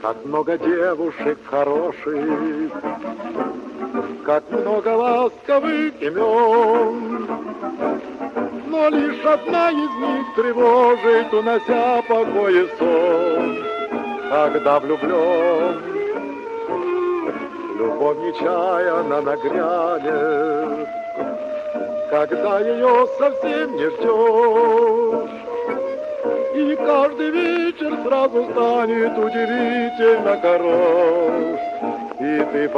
Как много девушек хороших, как много ласковых имен, но лишь одна из них тревожит, унося покой и сон. Когда влюблен, любовь нечаянно нагрянет, когда ее совсем не ждешь, и каждый вечер сразу станет удивительно хорош. И ты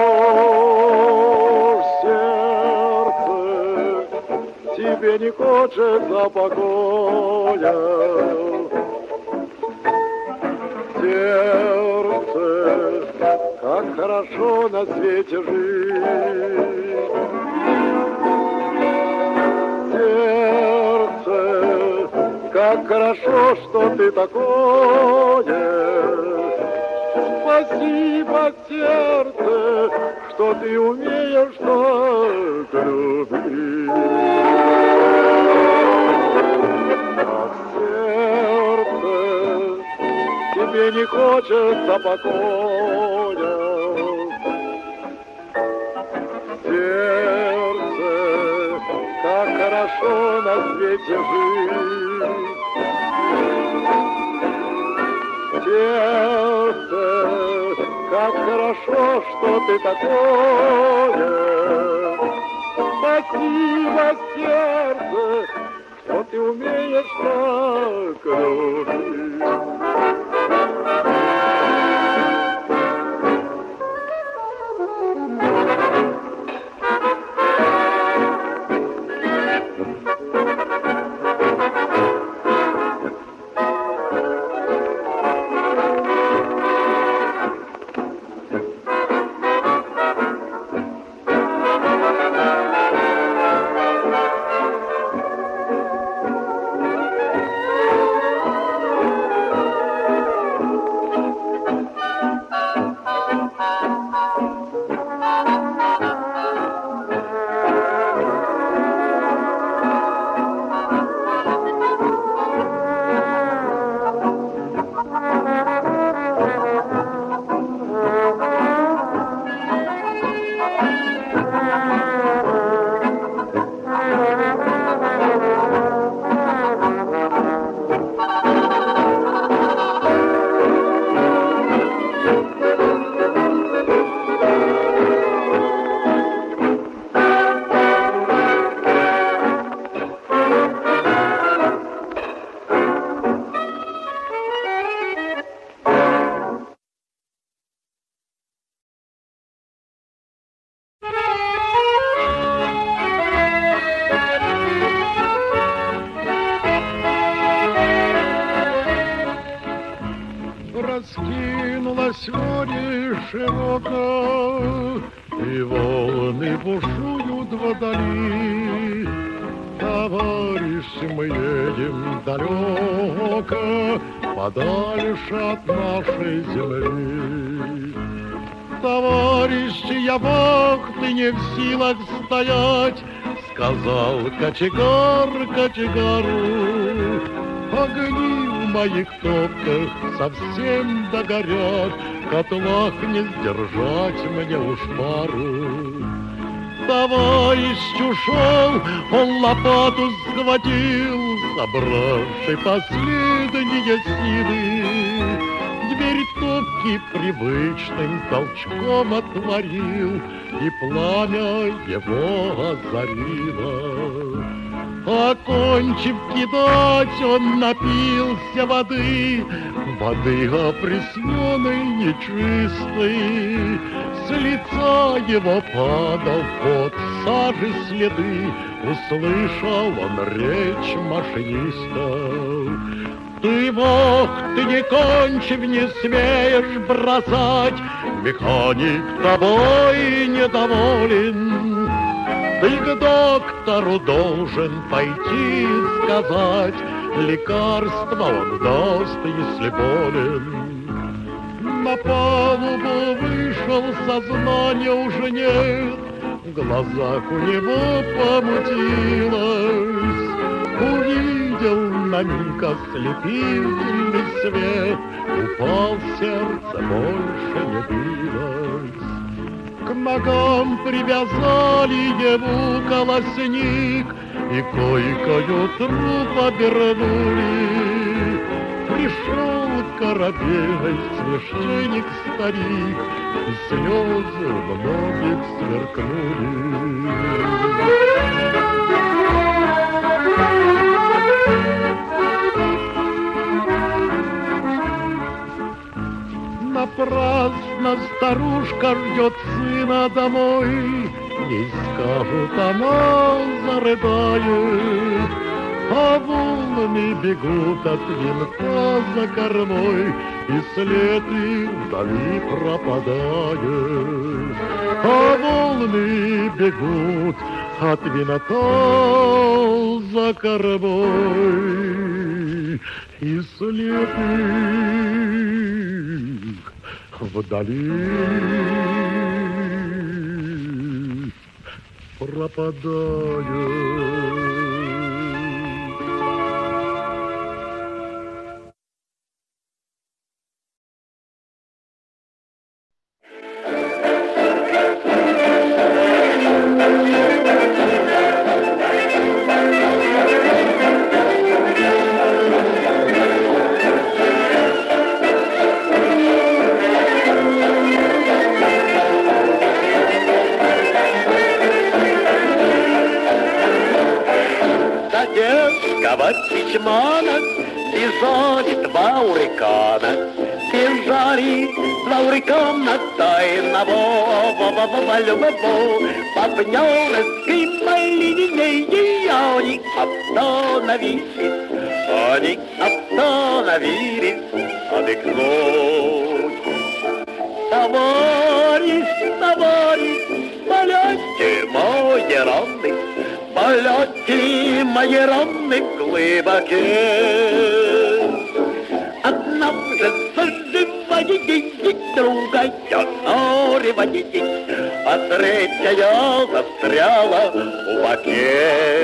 поешь, сердце, тебе не хочется покоя. Сердце, как хорошо на свете жить. Сердце, как хорошо, что ты такое. Спасибо, сердце, что ты умеешь так любить. Ах, сердце, тебе не хочется покоя. Сердце, как хорошо на свете жить. Сердце, как хорошо, что ты такое. Спасибо, сердце, что ты умеешь так любить. Раскинулось море широко, и волны бушуют вдали. Товарищ, мы едем далеко, подальше от нашей земли. Товарищ, я вахты не в силах стоять, сказал кочегар кочегару. Огни в моих топках совсем догорят, в котлах не сдержать мне уж пару. Товарищ ушел, он лопату схватил, собравший последние силы. Дверь топки привычным толчком отворил, и пламя его озарило. Окончив кидать, он напился воды, воды опресненной, нечистой. С лица его падал пот, сажи следы, услышал он речь машиниста. Ты вахты не кончив, не смеешь бросать, механик тобой недоволен. Ты к доктору должен пойти сказать, лекарство он даст, если болен. На палубу вышел, сознания уже нет, в глазах у него помутилось. Увидел на на миг ослепительный свет, упал, сердце больше не билось. К ногам привязали ему колосник и койкою труп обернули. Пришел корабельный священник-старик, и слезы у многих сверкнули. Напрасно старушка ждет сына домой, ей скажут, она зарыдает, а волны бегут от винта за кормой, и след их вдали пропадает. А волны бегут от винта за кормой, и след их вдали пропадает. Письмана лежали два урикана, держали два урикана тайного любого партнерской линии, они остановились отдохнуть. Товарищ, полете мои раны, полете мои раны глубоке. Одна же заживаете, другая нориваете, а третья застряла в боке.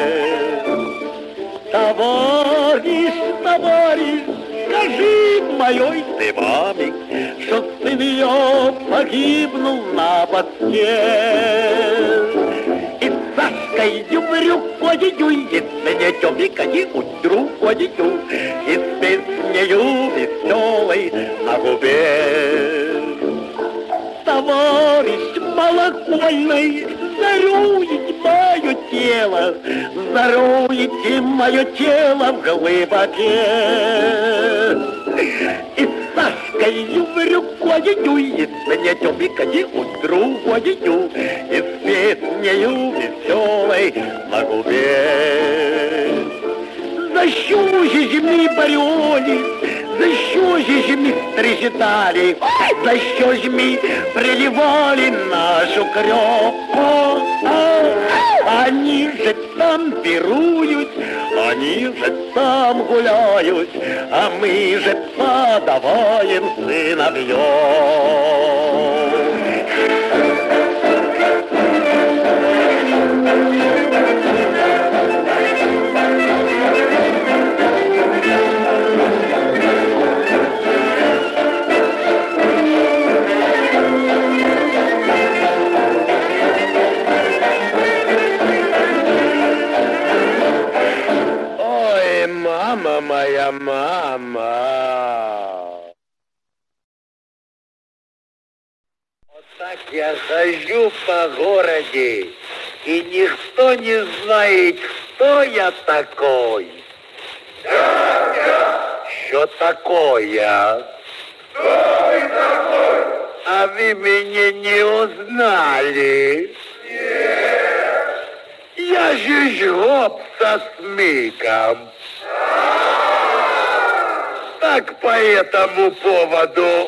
Товарищ, скажи моей ты маме, что сын ее погибнул на боске. И Сашкою в рюкою, и цветем и другою, и с песнею веселой на губе. Товарищ малокольный, заруете мое тело в глубоке. И с Сашкою в рюкою, и с цветем и другою, и с песнею веселой на губе. За що ж ми боролись, за що ж ми стрежетали, за що ж ми приливали нашу кровь. Они же там пируют, они же там гуляют, а мы же подаваем сыновьев. Моя мама. Вот так я хожу по городе, и никто не знает, кто я такой. Что такое? Кто ты такой? А вы меня не узнали? Нет. Я же жлоб со смыком. Так по этому поводу.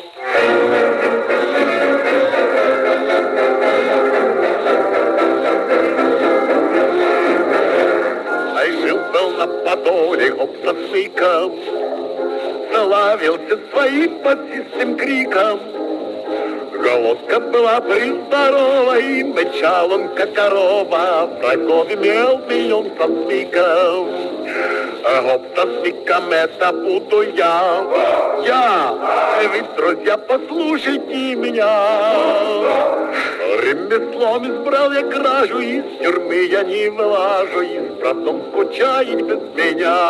А жил-был на Подоле гоп со смыком, славился своим подзистым криком. Головка была прездорова, и мычал он, как корова, врагов имел миллион со смыком. Гопносником это буду я. Вы, друзья, послушайте меня. Ремеслом избрал я кражу, из тюрьмы я не вылажу, и с братом скучает без меня.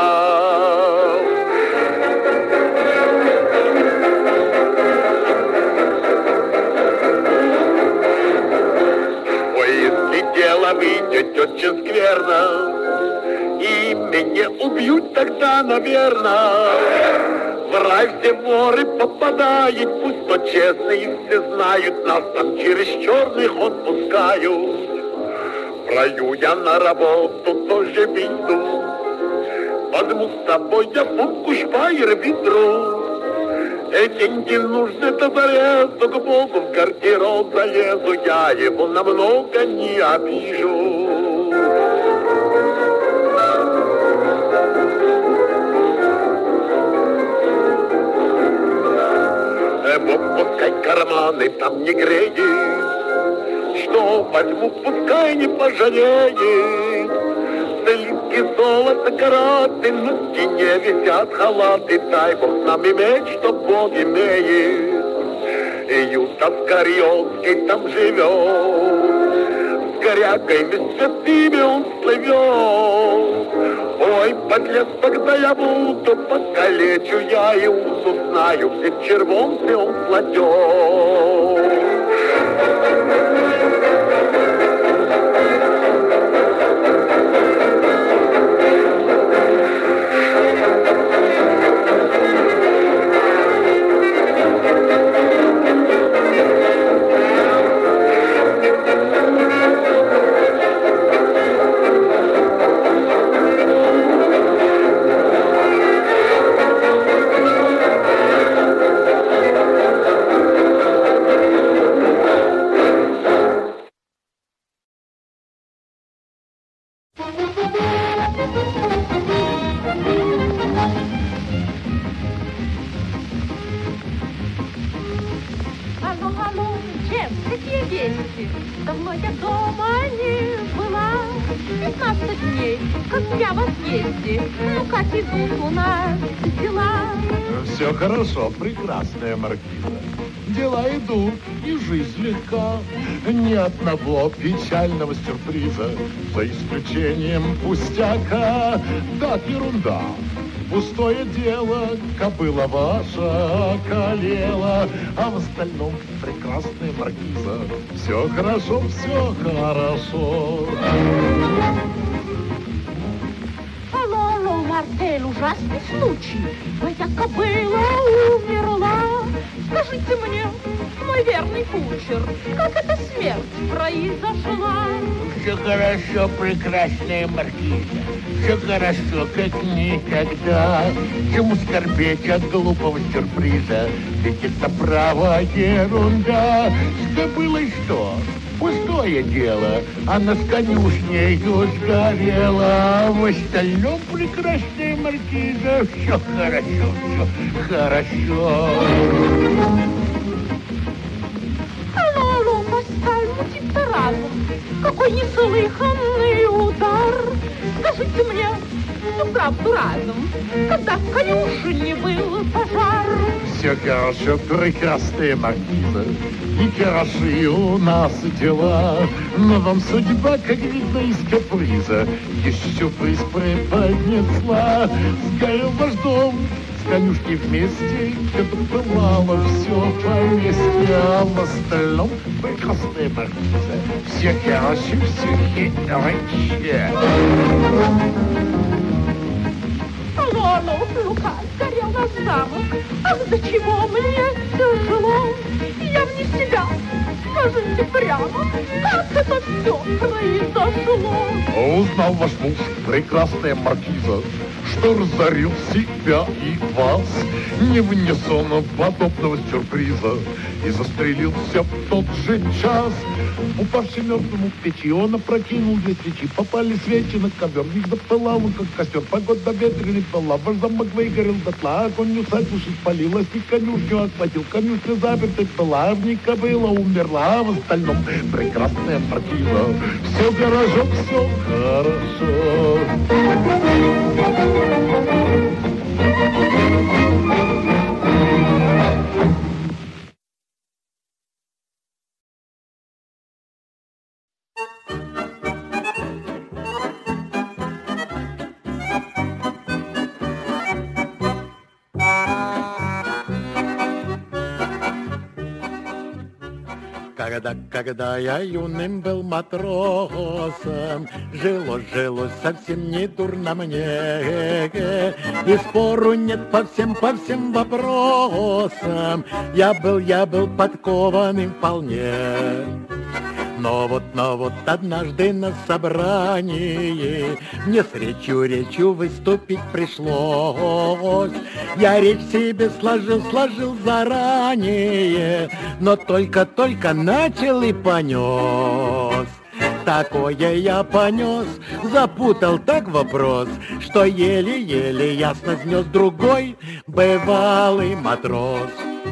Ой, если дело выйдет очень скверно, и меня убьют тогда, наверное. В рай все воры попадают, пусть то честные все знают, нас там через черный ход пускают. В раю я на работу тоже веду, возьму с собой я футку, шпайер, ведро. Деньги нужны до зарезу, к Богу в гардероб залезу, я его намного не обижу. Пускай карманы там не греет, что возьму, пускай не пожалеет. Слитки золота караты, на стене висят халаты, дай Бог нам иметь, что Бог имеет. И Юта Скорьевский там живет, с коряками святыми он слывет. Ой, подлец, когда я буду, покалечу я и усу знаю, все в червонце он кладет. Давно я дома не была, 15 дней, как я в отъезде. Ну как идут у нас дела? Все хорошо, прекрасная маркиза. Дела идут, и жизнь легка. Ни одного печального сюрприза, за исключением пустяка. Да, ерунда. Пустое дело, кобыла ваша околела, а в остальном прекрасная маркиза. Все хорошо, все хорошо. Алло, Мартель, ужасный случай. Моя кобыла умерла. Скажите мне, мой верный кучер, как эта смерть произошла? Все хорошо, прекрасная маркиза. Все хорошо, как никогда. Чему скорбеть от глупого сюрприза? Ведь это право ерунда. С кобылой что? Пустое дело. Она с конюшнею сгорела. А в остальном, прекрасная маркиза, все хорошо, все хорошо. Алло, Паскаль, мутит-то разум. Какой неслыханный удар. Скажите мне всю правду разум, когда в конюшне был пожар. Все хорошо, прекрасная маркиза, и хороши у нас дела. Но вам судьба, как видно, из каприза еще сюрприз преподнесла. Сгорел ваш дом, с конюшней вместе, это пылало все поместье. А в остальном прекрасная маркиза, все хороши, все хороши. Алло, Лука, сгорел наш замок. Ах, до чего мне тяжело. Я вне себя. Скажите прямо, как это все произошло? Узнал ваш муж, прекрасная маркиза, что разорил себя и вас. Не вынес он подобного сюрприза и застрелился в тот же час. Упавший мертвому в печи, он опрокинул две свечи. Попали свечи на ковер, в них запылал он, как костер. Погода ветреный была, ваш замок выгорел дотла. Огонь усадьбу спалилась, и конюшню охватил. Конюшня запертой была, в ней кобыла умерла. А в остальном прекрасная маркиза. Все хорошо, все хорошо. Когда я юным был матросом, жилось совсем не дурно мне. И спору нет по всем вопросам. Я был подкованным вполне. Но вот однажды на собрании мне с речью выступить пришлось. Я речь себе сложил заранее, но только начал и понес. Такое я понес, запутал так вопрос, что еле ясно снес другой бывалый матрос.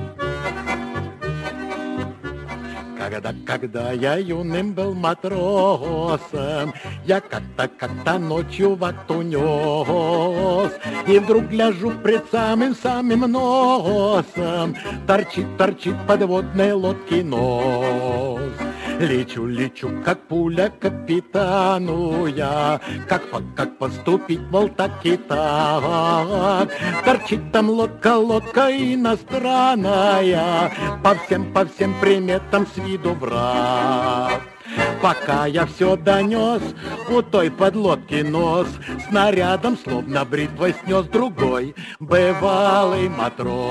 Когда я юным был матросом, я как-то ночью вахту нес, и вдруг гляжу пред самым носом, торчит подводной лодки нос. Лечу, как пуля капитану я, как поступить, мол, так и так. Торчит там лодка иностранная, по всем приметам с виду враг. Пока я все донес, у той подлодки нос снарядом словно бритвой снес другой бывалый матрос.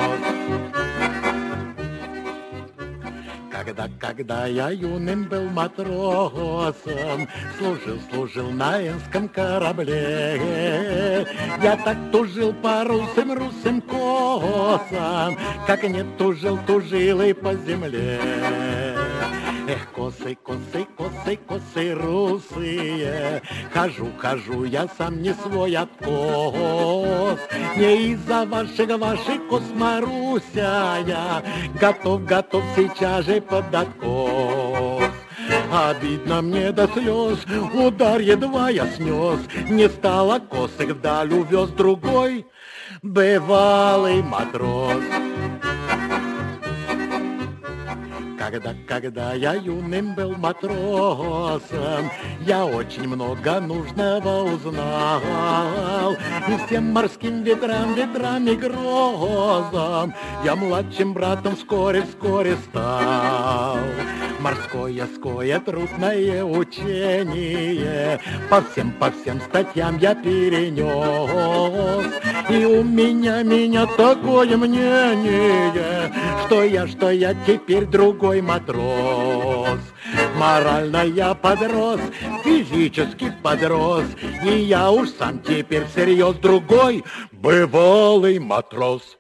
Когда я юным был матросом, служил на Энском корабле, я так тужил по русым косам, как не тужил и по земле. Эх, косы русые, хожу я сам не свой откос. Не из-за ваших кос, Маруся, я готов сейчас же под откос. Обидно мне до слез, удар едва я снес, не стало косых вдаль увез другой бывалый матрос. Когда я юным был матросом, я очень много нужного узнал. И всем морским ветрам и грозам я младшим братом вскоре стал. Морское трудное учение по всем статьям я перенес. И у меня такое мнение, что я теперь другой матрос. Морально я подрос, физически подрос, и я уж сам теперь всерьез другой бывалый матрос.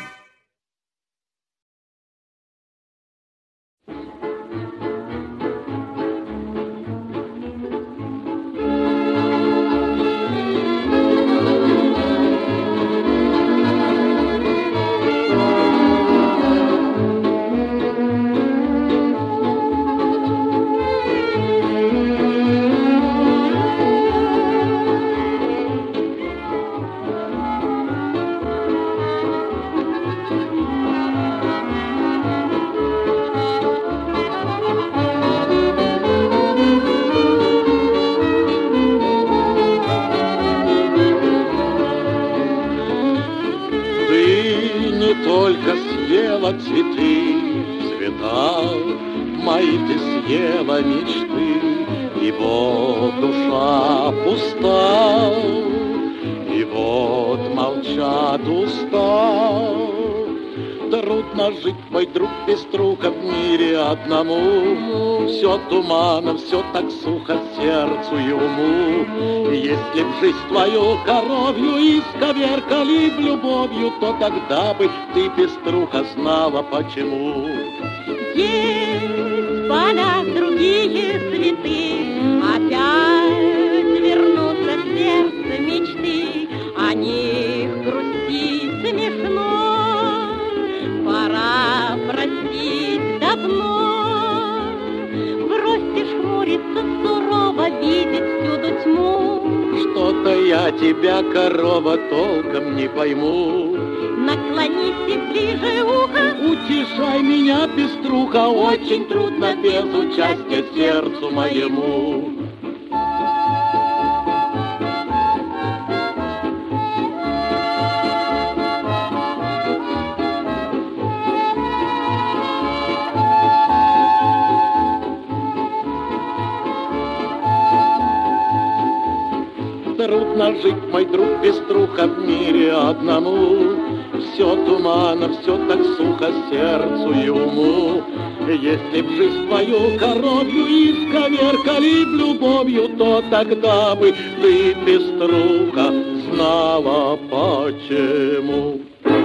Цветы, цвета, мои ты съела мечты, и вот душа пуста, и вот молчат уста. Трудно жить, мой друг Пеструха, в мире одному. Все туманно, все так сухо сердцу и уму. Если б жизнь твою коровью исковеркали б любовью, то тогда бы ты, Пеструха, знала почему. Есть в полях другие цветы, опять вернутся в сердце мечты, о них грустить смешно. Пора простить давно. Бросьте хмуриться сурово, видеть всюду тьму. Что-то я тебя, корова, толком не пойму. Наклонись ближе ухо, утешай меня, Пеструха, очень трудно без участия сердцу моему. жить, мой друг Пеструха, в мире одному. Все туманно, все так сухо сердцу и уму. Если б жизнь твою коровью исковеркали б любовью, то тогда бы ты, Пеструха, знала почему.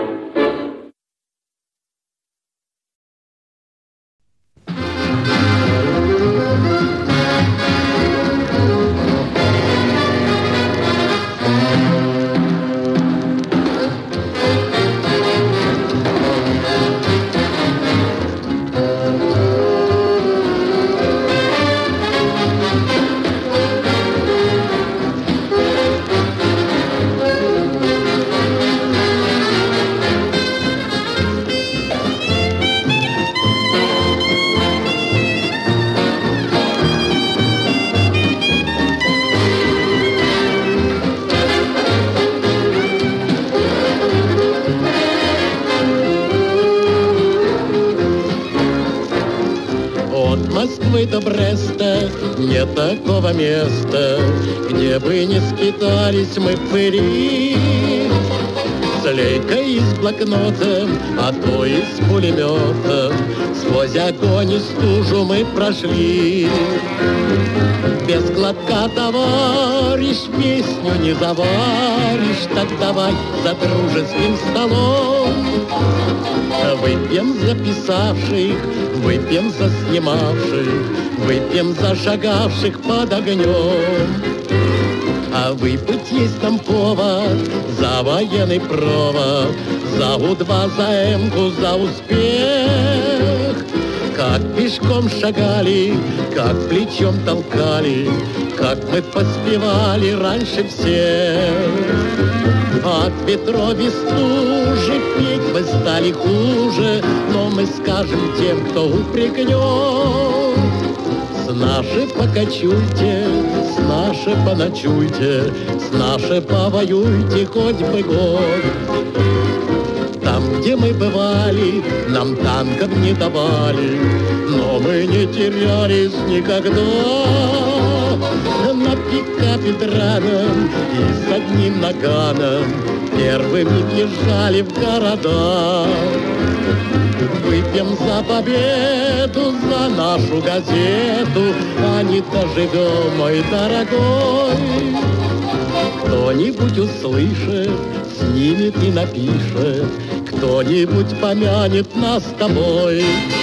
До Бреста нет такого места, где бы не скитались мы пыри. С лейкой и с блокнотом, а то и с пулеметом, сквозь огонь и стужу мы прошли. Без глотка, товарищ, песню не заваришь, так давай за дружеским столом. Выпьем за писавших, выпьем за снимавших, выпьем за шагавших под огнем. А выпить есть там повод за военный провод, за У-2, за М-ку, за успех. Как пешком шагали, как плечом толкали, как мы поспевали раньше всех. От ветров и стужи петь мы стали хуже, но мы скажем тем, кто упрекнет. С нашей покачуйте, с нашей поночуйте, с нашей повоюйте хоть бы год. Там, где мы бывали, нам танков не давали, но мы не терялись никогда. На пикапе драном и с одним наганом первыми въезжали в города. Выпьем за победу, за нашу газету, а не доживем, мой дорогой. Кто-нибудь услышит, снимет и напишет, кто-нибудь помянет нас с тобой.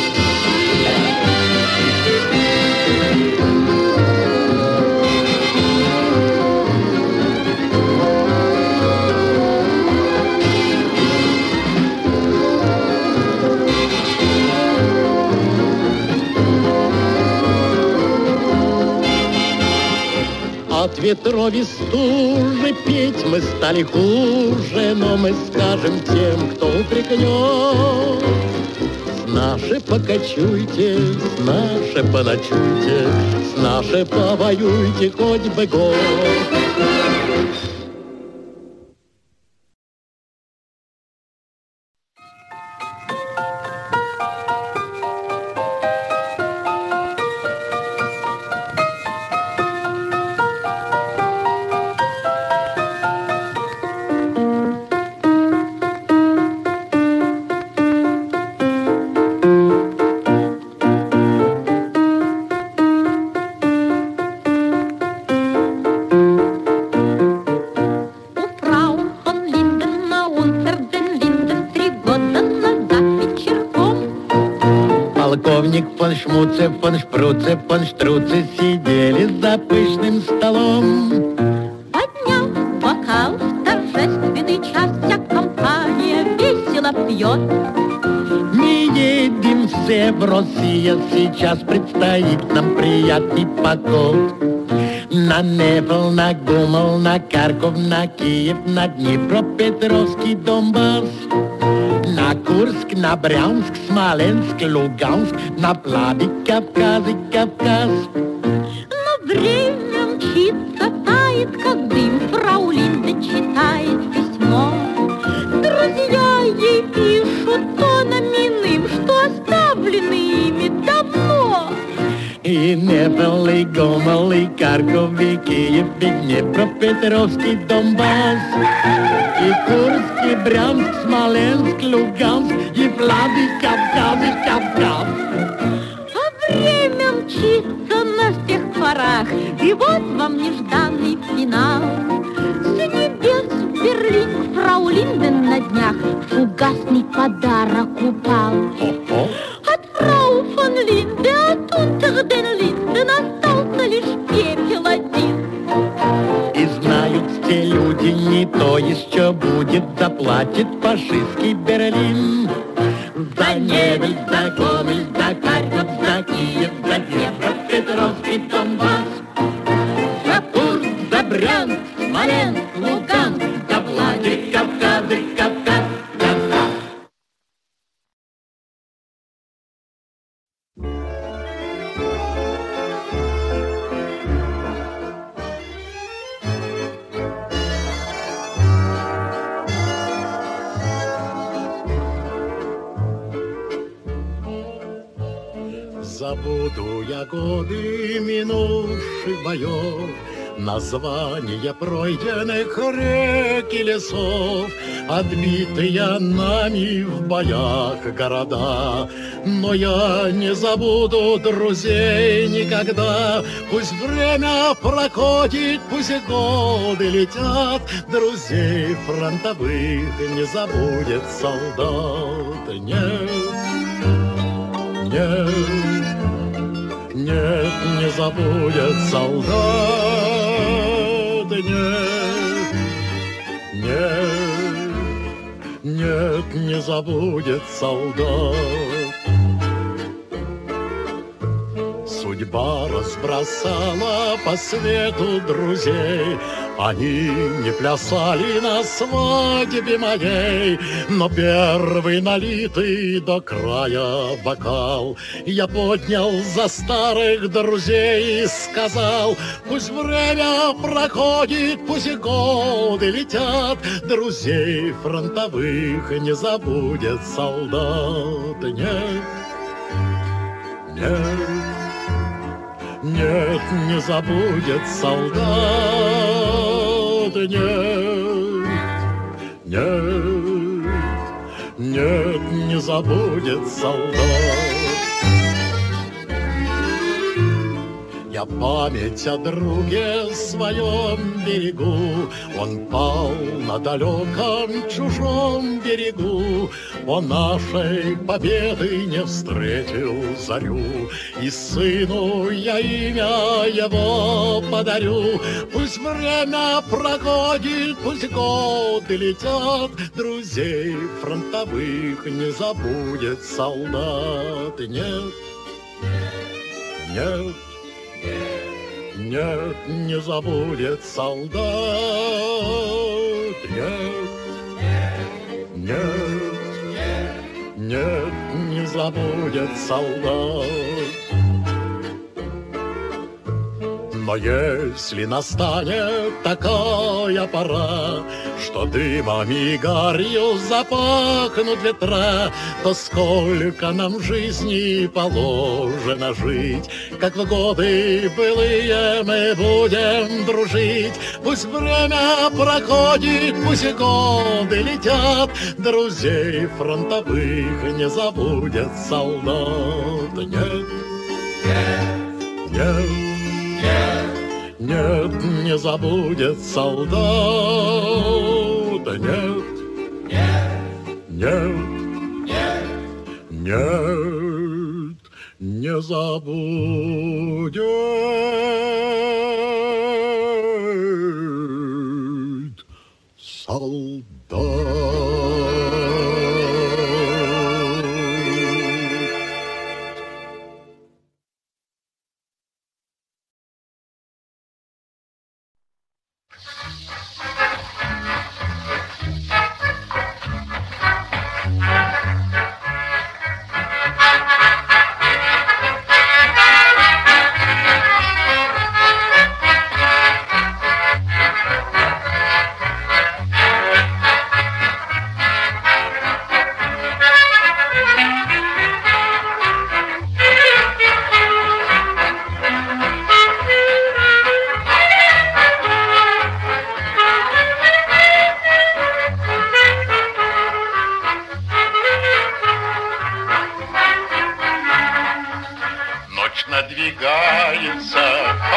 От ветров и стужи петь мы стали хуже, но мы скажем тем, кто упрекнет. С нашей покачуйте, с нашей поночуйте, с нашей повоюйте хоть бы год. Полковник фон Шмуце, фон Шпруце, фон Штруце сидели за пышным столом. Поднял бокал в торжественный час, вся компания весело пьет. Не едем все в Россию, сейчас предстоит нам приятный поход. На Невел, на Гомел, на Харьков, на Киев, на Днепропетровский Донбасс. На Курск, на Брянск, Смоленск, Луганск, на Влади, Кавказ и Кавказ. Но время мчится, тает, как дым, фрау Линда читает письмо. Друзья ей пишут тоном иным, что оставлены ими давно. И Невел, и Гомел, и Харьков, и Киев, и Днепропетровск. Петровский Донбасс, и Курский, Брянск, Смоленск, Луганск, и Влады, Кавказ, и Кавказ. А время мчится на всех парах, и вот вам нежданный финал. С небес в Берлин к фрау Линден на днях фугасный подарок упал. От фрау фон Линде, от Унтер ден Линден остался лишь пепел один. И знают те люди, не то еще будет, заплатит фашистский Берлин. За Невель, за Гомель, за Харьков, за Киев, за Днепр, Петровский Донбасс, за Курск, за Брянск, Смоленск, Луганск, за Владик, Кавказ и Кавказ, Кавказ. Забуду я годы минувших боев, названия пройденных рек и лесов, отбитые нами в боях города. Но я не забуду друзей никогда. Пусть время проходит, пусть годы летят, друзей фронтовых не забудет солдат. Нет, нет, нет, не забудет солдат. Нет, нет, нет, не забудет солдат. Судьба разбросала по свету друзей, они не плясали на свадьбе моей, но первый налитый до края бокал я поднял за старых друзей и сказал: пусть время проходит, пусть годы летят, друзей фронтовых не забудет солдат. Нет, нет, нет, не забудет солдат. Нет, нет, нет, не забудет солдат. Я память о друге своем берегу, он пал на далеком чужом берегу, он нашей победы не встретил зарю, и сыну я имя его подарю. Пусть время проходит, пусть годы летят, друзей фронтовых не забудет солдат. Нет, нет, нет, не забудет солдат. Нет, нет, нет, не забудет солдат. Но если настанет такая пора, что дымом и гарью запахнут ветра, то сколько нам жизни положено жить, как в годы былые мы будем дружить. Пусть время проходит, пусть годы летят, друзей фронтовых не забудет солдат. Нет, нет, нет, не забудет солдат. Нет, нет, нет, не забудет солдат.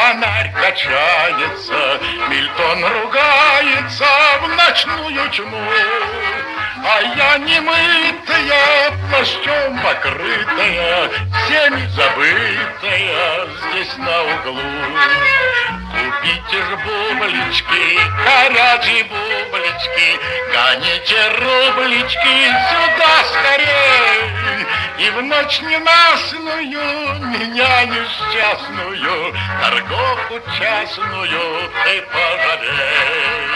фонарь качается, Мильтон ругается в ночную тьму. А я немытая, плащом покрытая, всеми забытая здесь на углу. Купите ж бублички, горячие бублички, гоните рублички сюда скорей. И в ночь ненастную, меня несчастную, торговку частную ты пожалей.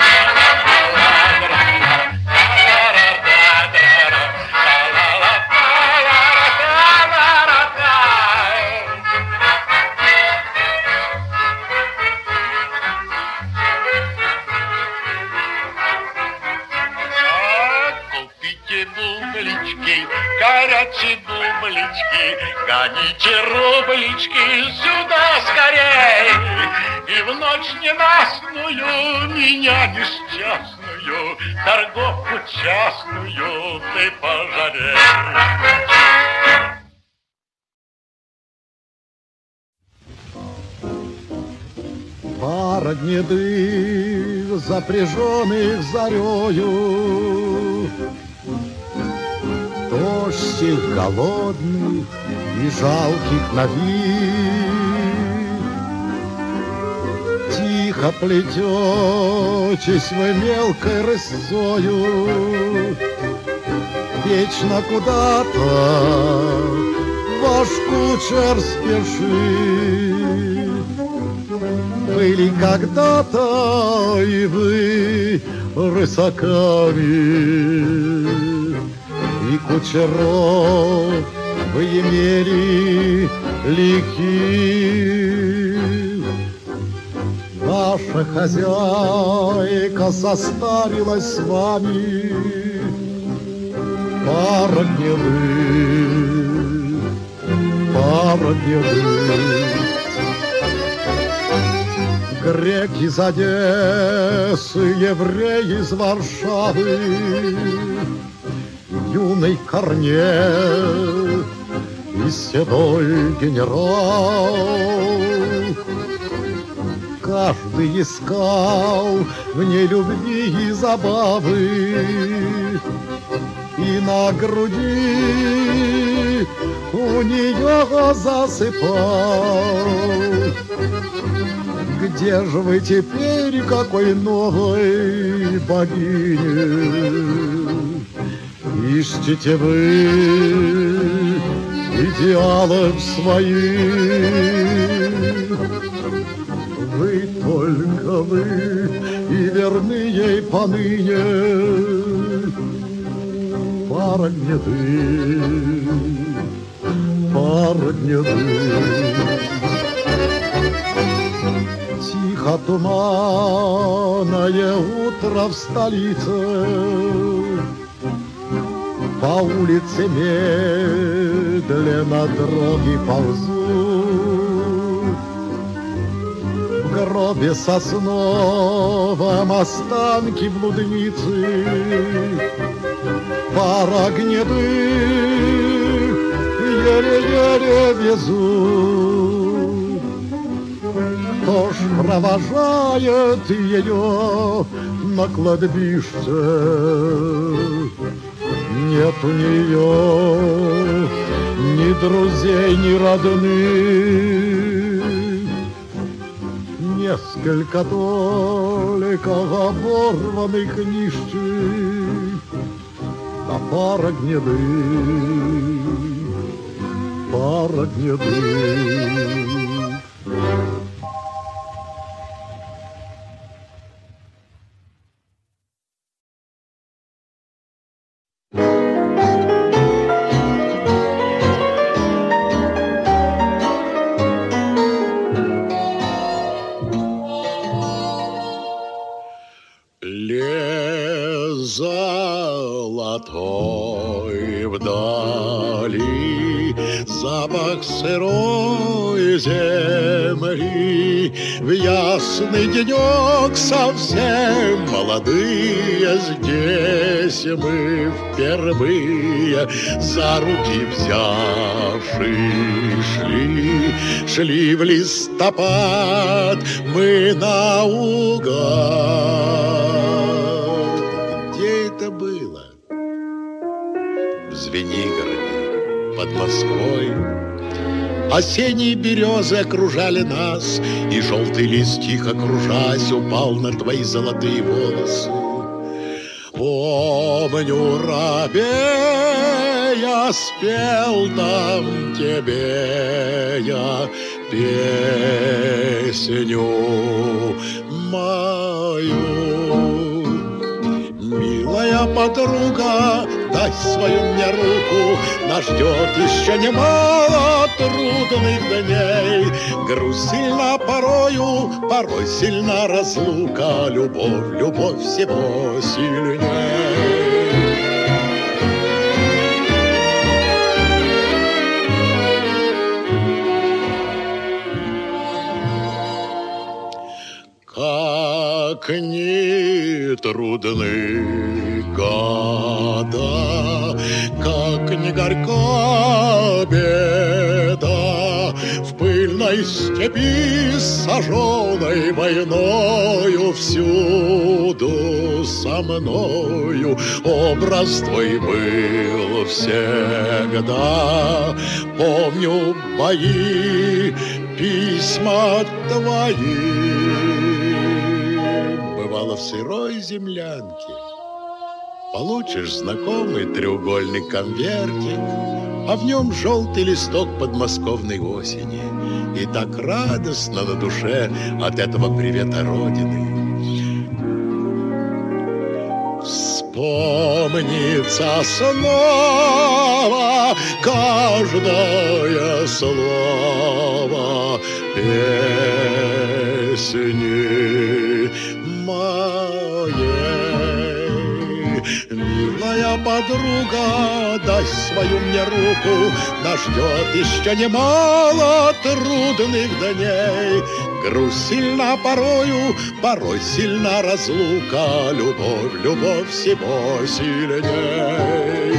Горячие бублички, гоните рублички сюда скорей. И в ночь ненастную, меня несчастную, торговку частную ты пожалей. Пара гнедых, запряженных зарею, тощих, голодных и жалких на вид. Тихо плететесь вы мелкой рысцою, вечно куда-то ваш кучер спешит. Были когда-то и вы рысаками, и кучеров вы имели лихих. Наша хозяйка состарилась с вами, пара гнедых, пара гнедых. Грек из Одессы, еврей из Варшавы, юный Корней и седой генерал. Каждый искал в ней любви и забавы, и на груди у нее засыпал. Где же вы теперь, какой новой богине? Ищете вы идеалов своих, вы только вы и верны ей поныне, пара гнедых, пара гнедых. Тихо туманное утро в столице, по улице медленно дороги ползут. В гробе сосновом останки блудницы, пара гнедых еле-еле везут. Кто ж провожает ее на кладбище? Нет у нее ни друзей, ни родных. Несколько только оборванных нищих, да пара гнедых, пара гнедых. Золотой вдали запах сырой земли. В ясный денек совсем молодые здесь мы впервые за руки взявши шли в листопад мы наугад. Где это было? В Звенигороде, под Москвой. Осенние березы окружали нас, и желтый лист, тихо кружась, упал на твои золотые волосы. Помню, робея, спел там тебе я песню мою. Милая подруга, дай свою мне руку, нас ждет еще немало трудных дней. Грусть сильна порою, порой сильна разлука, любовь, любовь всего сильней. Как ни трудны года, как ни горька беда, в пыльной степи, сожженной войною, всюду со мною образ твой был всегда. Помню бои, письма твои. Бывало в сырой землянке получишь знакомый треугольный конвертик, а в нем желтый листок подмосковной осени. И так радостно на душе от этого привета Родины. Вспомнится снова каждое слово песни моей. Милая подруга, дай свою мне руку, нас ждет еще немало трудных дней. Грусть сильна порою, порой сильна разлука, любовь, любовь всего сильней.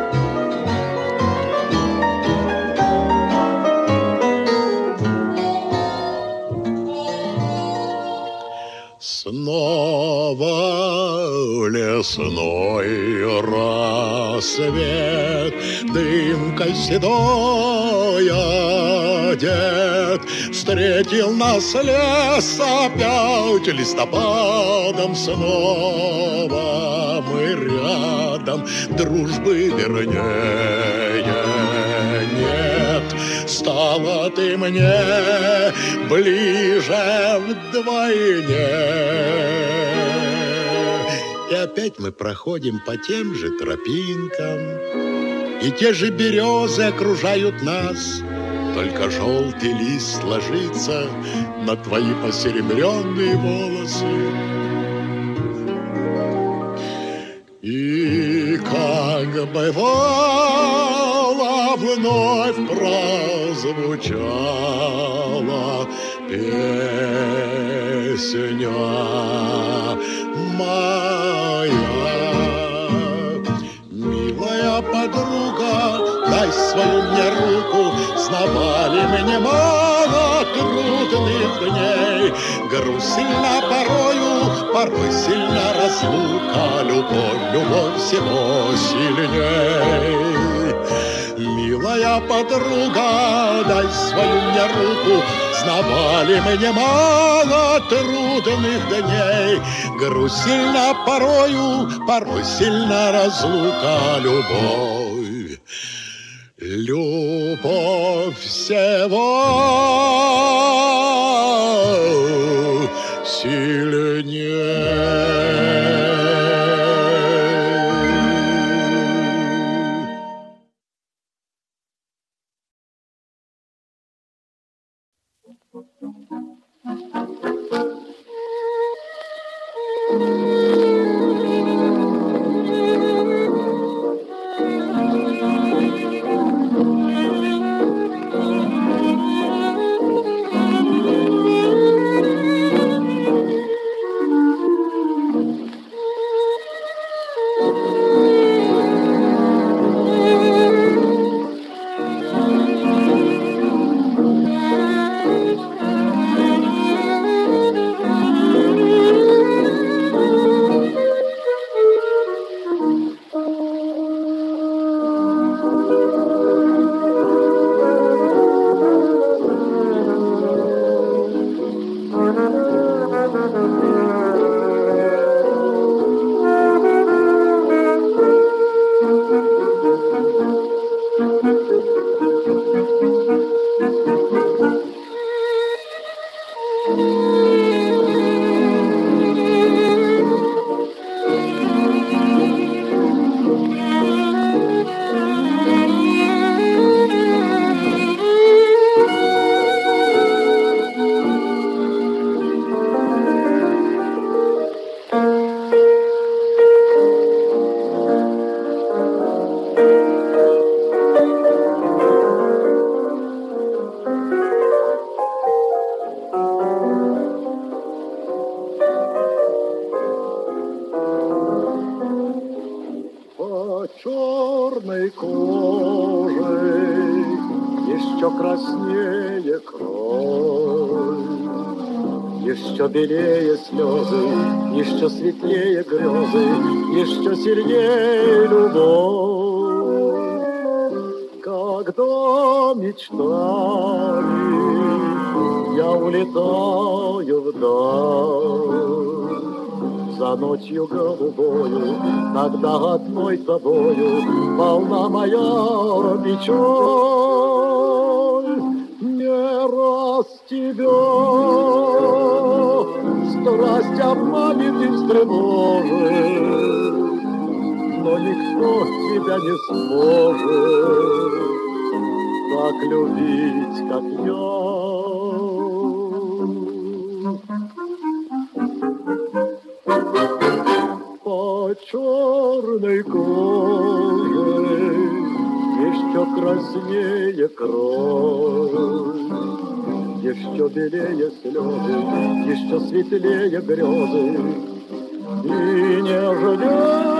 Снова лесной рассвет, дымкой седой одет, встретил нас лес опять листопадом снова. Мы рядом, дружбы вернее нет. Стала ты мне ближе вдвойне. И опять мы проходим по тем же тропинкам, и те же березы окружают нас. Только желтый лист ложится на твои посеребренные волосы. И как бывало, вновь прозвучала песня моя. Милая подруга, дай свою мне руку, знавали мы немало трудных дней. Грусть сильна порою, порой сильна разлука, любовь, любовь всего сильней. Милая подруга, дай свою мне руку, знавали мы немало трудных дней. Грусть сильна порою, порой сильна разлука, любовь, любовь всего сильнее. черной кожей еще краснее кровь, еще белее слезы, еще светлее грезы, еще сильнее любовь. Когда мечтами я улетаю вдаль, за ночью голубою, когда одной тобою полна моя печаль. Не раз тебя страсть обманет и встревожит, но никто тебя не сможет так любить, как я. По черной коже еще краснее кровь, еще белее слезы, еще светлее грезы и нежнее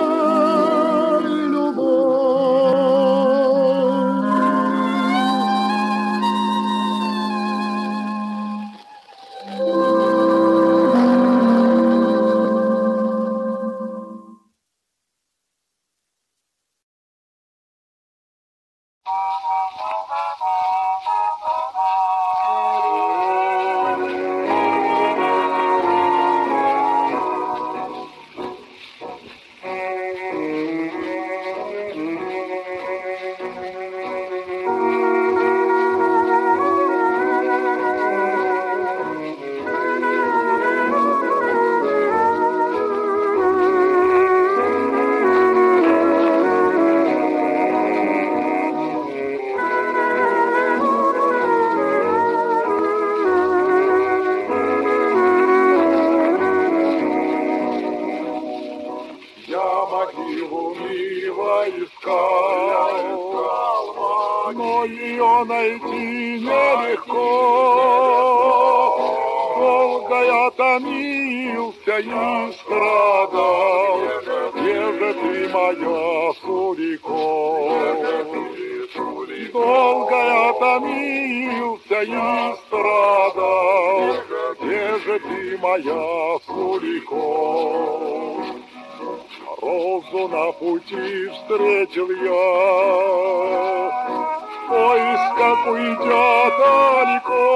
найти нелегко. Долго я томился и страдал, где же ты, моя Сурико? Долго я томился и страдал, где же ты, моя Сурико? Розу на пути встретил я, в поисках уйдя далеко.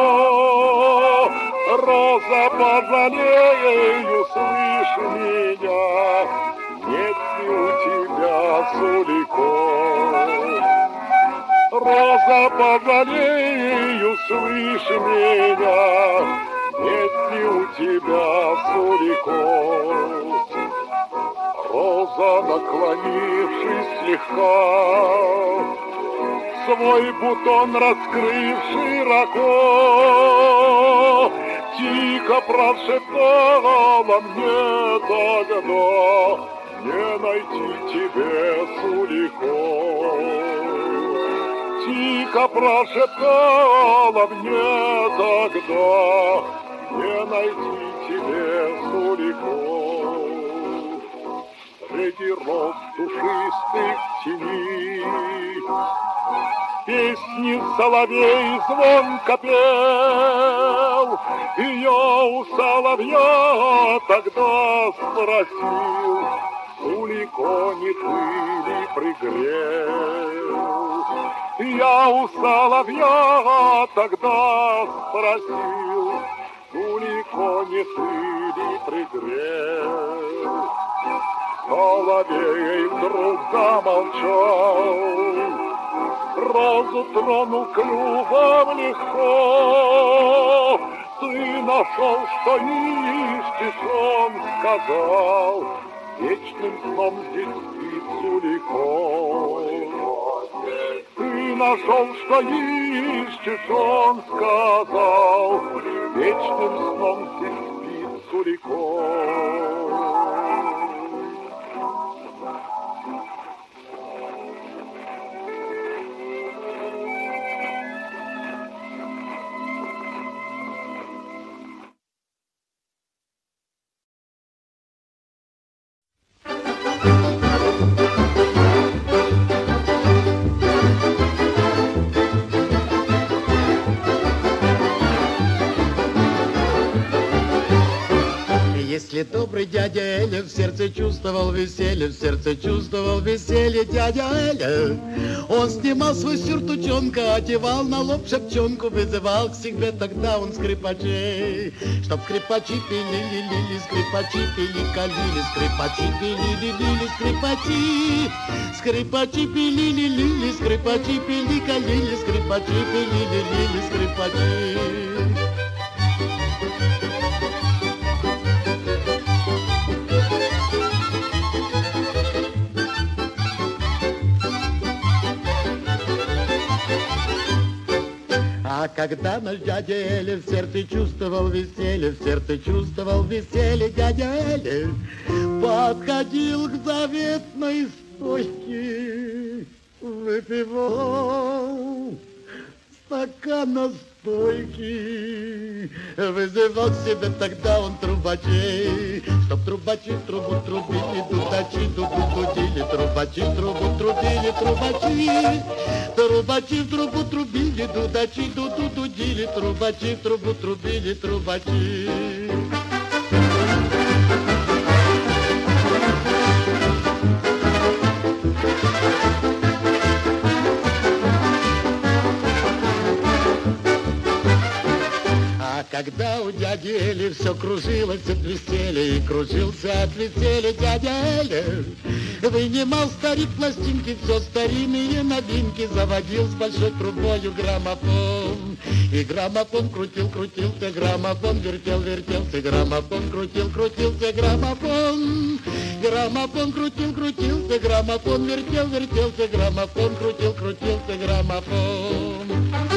Роза, пожалею, слышь меня, нет ли у тебя Сурико? Роза, пожалею, слышь меня, нет ли у тебя Сурико? Роза, наклонившись слегка, свой бутон раскрыв широко, тихо прошептала мне тогда: не найти тебе Сурико. Тихо прошептала мне тогда: не найти тебе Сурико. Среди роз душистых теней песни соловей звонко пел, и я у соловья тогда спросил: Сурико, не ты ли пригрел? Я у соловья тогда спросил: Сурико, не ты ли пригрел? Соловей вдруг замолчал, розу тронул клювом легко. Ты нашел, что ищешь, он сказал, вечным сном здесь спит Сурико. Ты нашел, что ищешь, он сказал, вечным сном здесь спит Сурико. дядя Эля, в сердце чувствовал веселье, в сердце чувствовал веселье дядя Эля. Он снимал свой сюртучонка, одевал на лоб шапчонку, вызывал к себе тогда он скрипачей. Чтоб скрипачи пили-ли-ли-ли, скрипачи пили-калили, скрипачи пили-ли-ли-ли, скрипачи. Скрипачи пили-ли-ли-ли, скрипачи пили-калили, скрипачи пили-ли-ли-ли, скрипачи. А когда наш дядя Эля в сердце чувствовал веселье, в сердце чувствовал веселье дядя Эля, подходил к заветной стойке, выпивал стакан настойки, вызывал к себе тогда он трубачей, чтоб трубачи в трубу трубили, дудачи дубу дудили, трубачи в трубу трубили, трубачи. Трубачи в трубу трубили, дудачи дуду дудили, трубачи в трубу трубили, трубачи. Когда у дяди Эли все кружилось от веселья, и кружился от веселья дядя Эля, вынимал старик пластинки, все старинные новинки, заводил с большой трубою граммофон. И граммофон крутил, крутился, граммофон вертел, вертелся, граммофон крутил, крутился, граммофон. Граммофон крутил, крутился, граммофон вертел, вертелся, граммофон крутил, крутился, граммофон.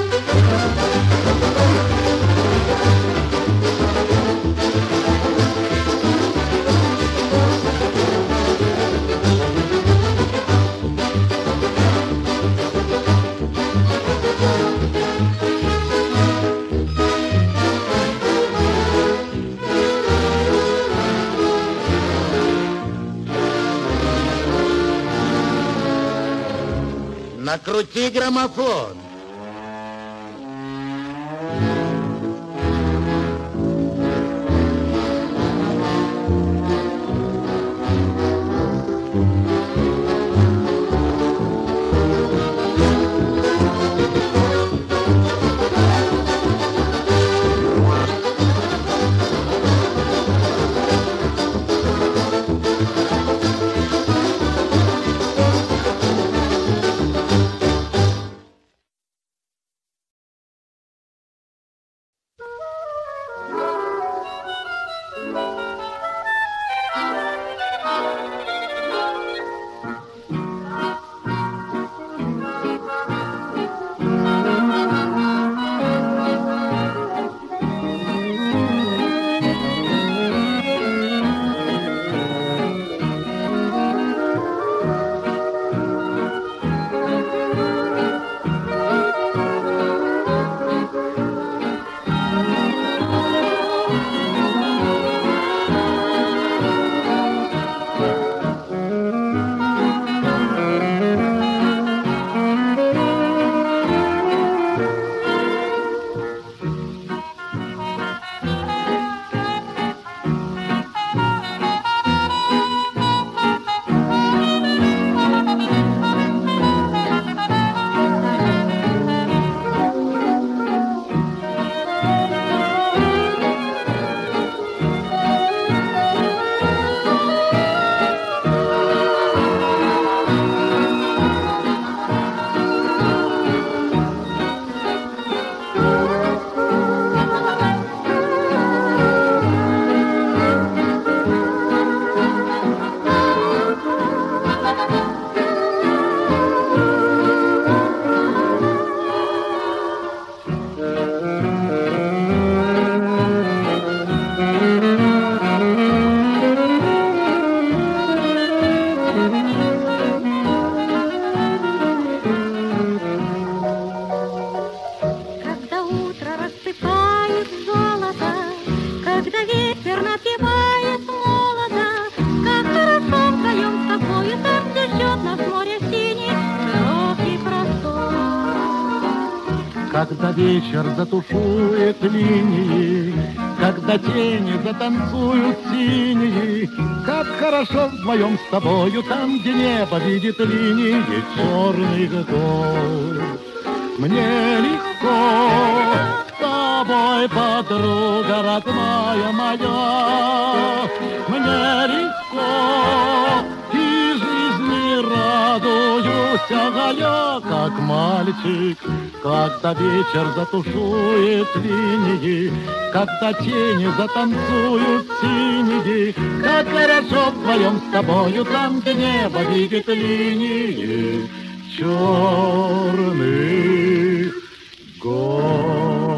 Накрути граммофон. когда вечер затушует линии, когда тени затанцуют синие, как хорошо вдвоем с тобою, там, где небо видит линии черных гор. Мне легко с тобой, подруга родная моя, мне легко, и жизни радуюсь, я, как мальчик, когда вечер затушует линии, когда тени затанцуют синие, как хорошо вдвоем с тобою, там, где небо видит линии черных гор.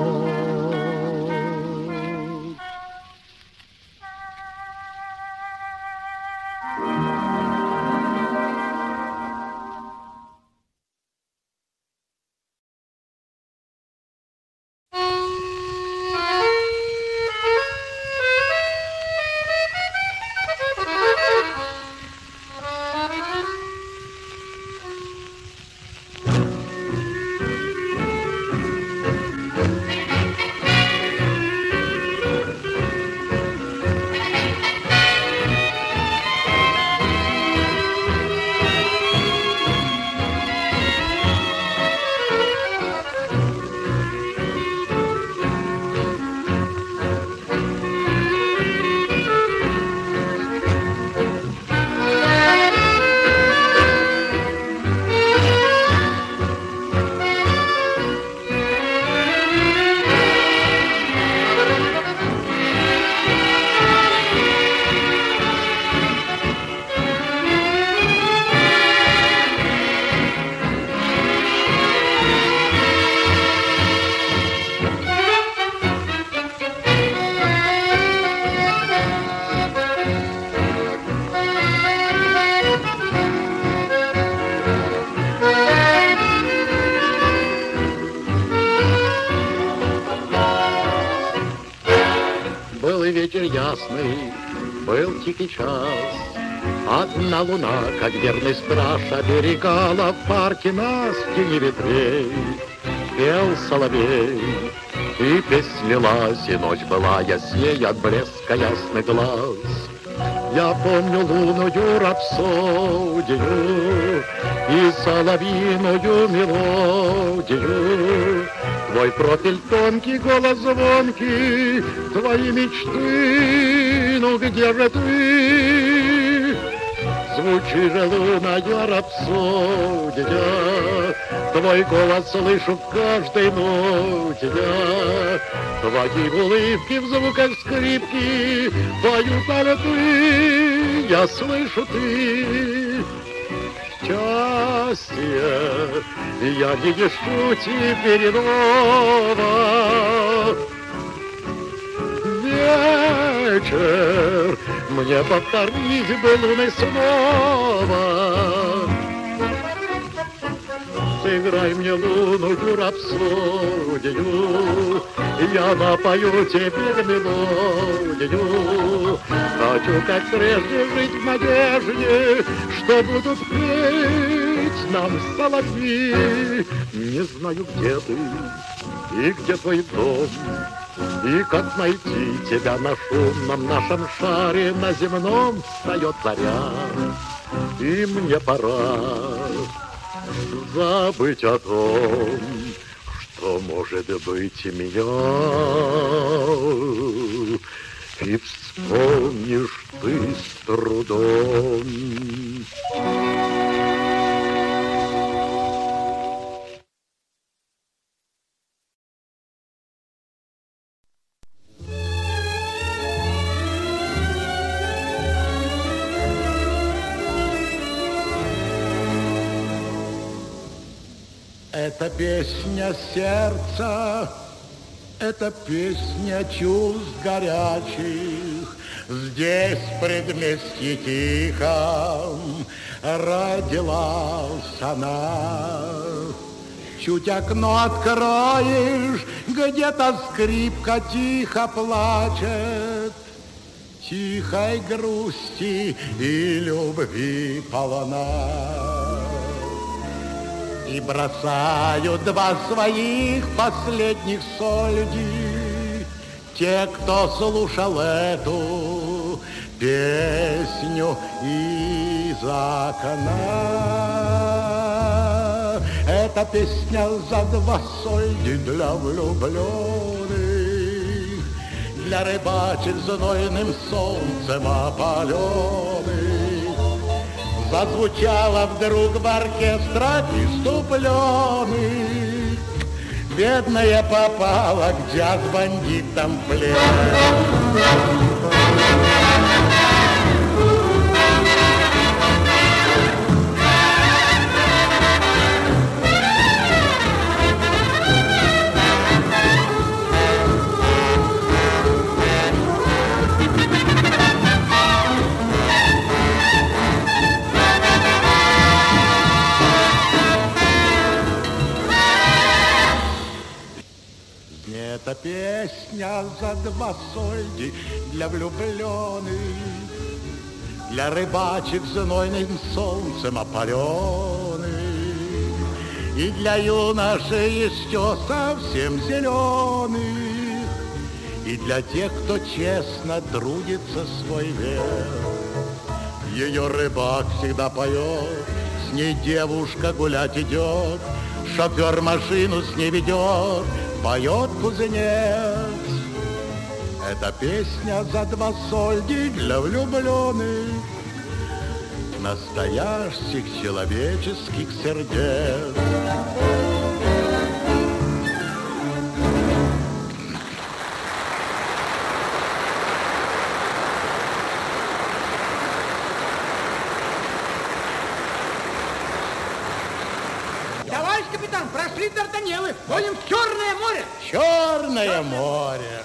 Вечер ясный, был тихий час. Одна луна, как верный страж, оберегала в парке нас в тени ветвей. Пел соловей, и песнь лилась, и ночь была ясней от блеска ясных глаз. Я помню лунную рапсодию и соловьиную мелодию. Твой профиль тонкий, голос звонкий, твои мечты, ну где же ты? Звучит же лунная рапсодия, твой голос слышу в каждой ноте я. Твои улыбки в звуках скрипки поют альты, я слышу ты. Счастье я не ищу теперь иного. Вечер мне повторить бы луной снова. Сыграй мне лунную рапсодию, я напою тебе мелодию. Хочу, как прежде, жить в надежде, что будут петь нам соловьи. Не знаю, где ты и где твой дом, и как найти тебя на шумном нашем шаре. На земном встает заря, и мне пора забыть о том, что может быть меня. И вспомнишь ты с трудом. Это песня сердца, это песня чувств горячих. Здесь, в предместье тихом, родилась она. Чуть окно откроешь, где-то скрипка тихо плачет. Тихой грусти и любви полна. И бросают два своих последних сольди те, кто слушал эту песню из окна. Эта песня за два сольди для влюбленных, для рыбачек знойным солнцем опаленных. Зазвучала вдруг в оркестрах иступленных. Бедная попала к джаз-бандитам в плен. Эта песня за два сольди для влюбленных, для рыбачек знойным солнцем опаленных, и для юношей еще совсем зеленых, и для тех, кто честно трудится свой век. Ее рыбак всегда поет, с ней девушка гулять идет, шофер машину с ней ведет, поет кузнец. Эта песня за два сольди для влюбленных, настоящих человеческих сердец. Товарищ капитан, прошли Дарданеллы, ходим в Черное море. Черное море.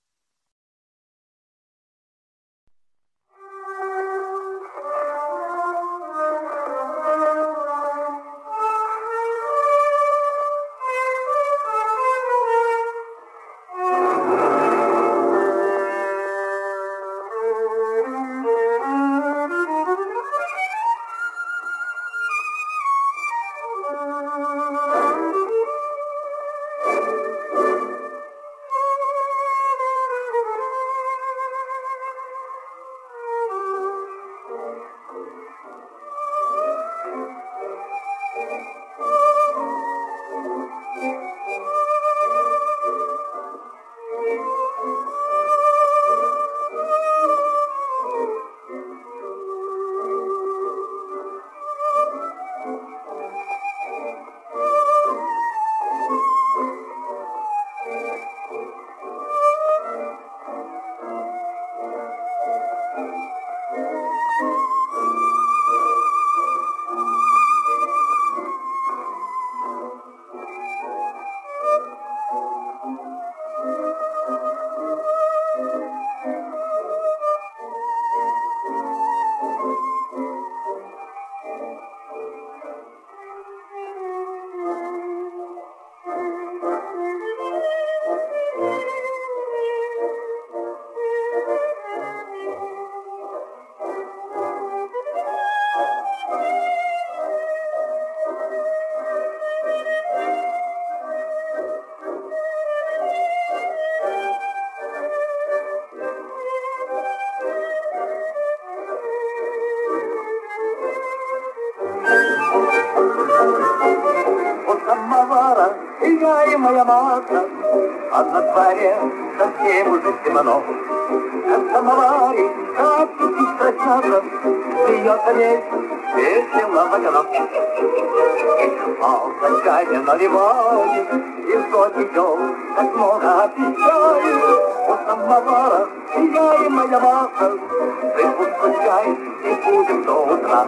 моя Маша, а на дворе совсем уже темно. В самоваре капельки страстно, смеется месяц, весело в окно. Палка чайня наливает, и вдоль идет, как много обещает. У самовара я и моя Маша, выпуск чай, и будем до утра.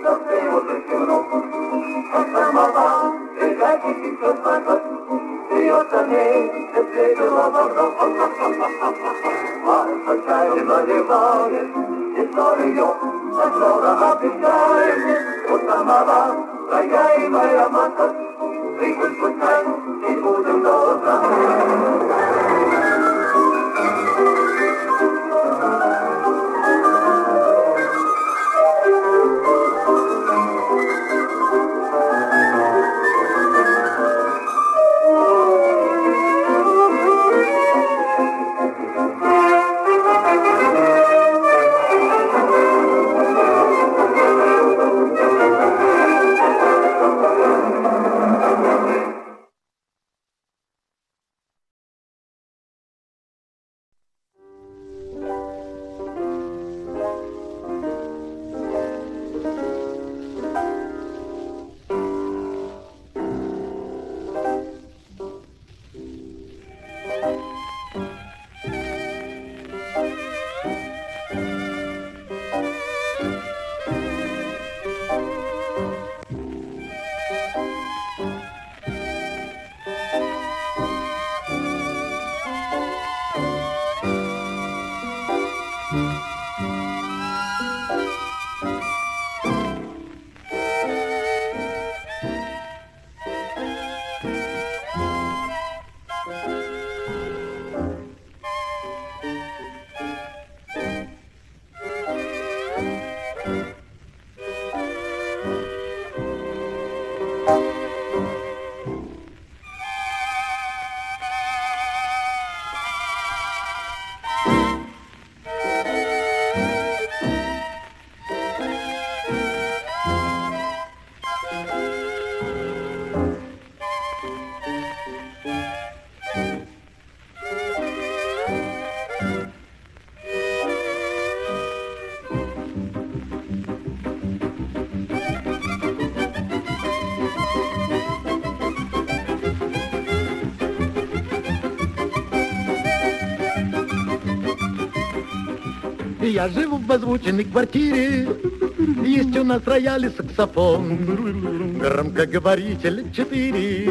Я живу в озвученной квартире, есть у нас рояль и саксофон, громкоговоритель 4,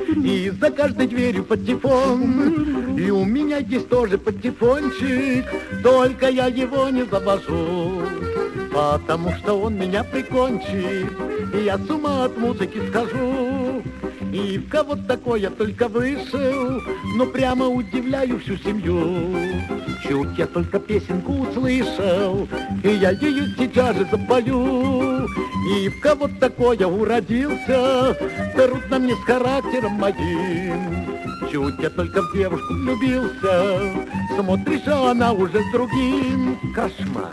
и за каждой дверью патефон. И у меня есть тоже патефончик, только я его не завожу, потому что он меня прикончит, и я с ума от музыки схожу. И в кого такое только вышел, но прямо удивляю всю семью. Чуть я только песенку услышал, и я ее сейчас же запою. И в кого такое уродился, трудно мне с характером моим. Чуть я только в девушку влюбился, смотришь, а она уже с другим. Кошмар.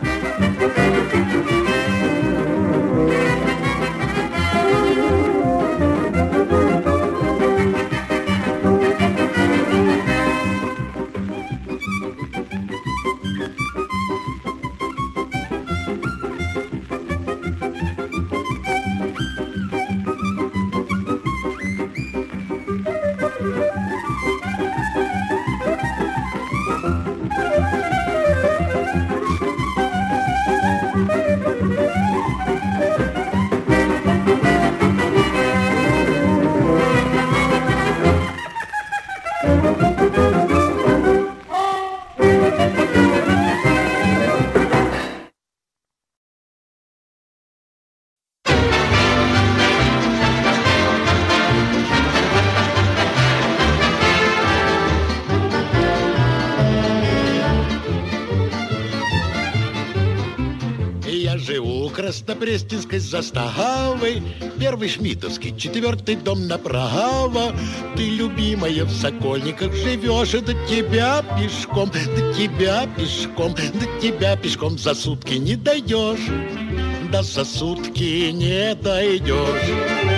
Краснопресненской заставы, первый Шмидовский, 4-й дом направо. Ты, любимая, в Сокольниках живешь, до тебя пешком, до тебя пешком, до тебя пешком за сутки не дойдешь, да за сутки не дойдешь.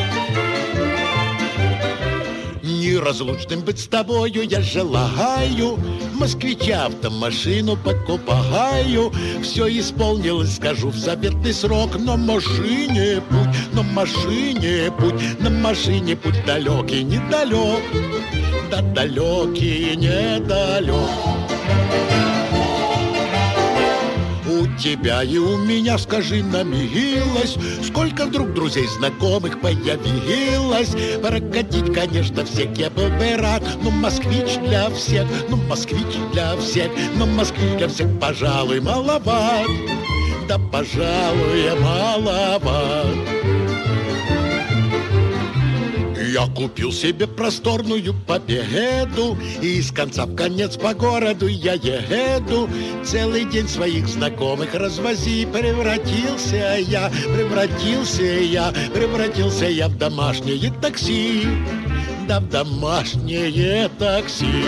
Неразлучным быть с тобою я желаю, москвича автомашину покупаю. Все исполнилось, скажу, в заветный срок. На машине путь, на машине путь, на машине путь далекий, недалек, да далекий, недалек. У тебя и у меня, скажи, намилилось, сколько вдруг друзей знакомых появилось. Прокатить, конечно, всех я был бы рад, но москвич для всех, ну москвич для всех, но москвич для всех, пожалуй, маловат. Да, пожалуй, маловат. Я купил себе просторную победу, и из конца в конец по городу я еду. Целый день своих знакомых развози, превратился я в домашнее такси. Да, в домашнее такси.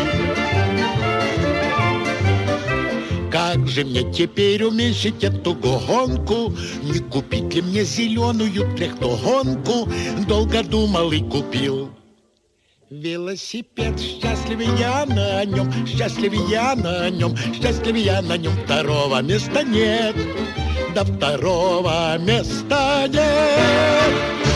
Как же мне теперь уменьшить эту гонку? Не купить ли мне зеленую трехтогонку? Долго думал и купил велосипед. Счастливый я на нем, счастливый я на нем, счастливый я на нем. Второго места нет, да второго места нет.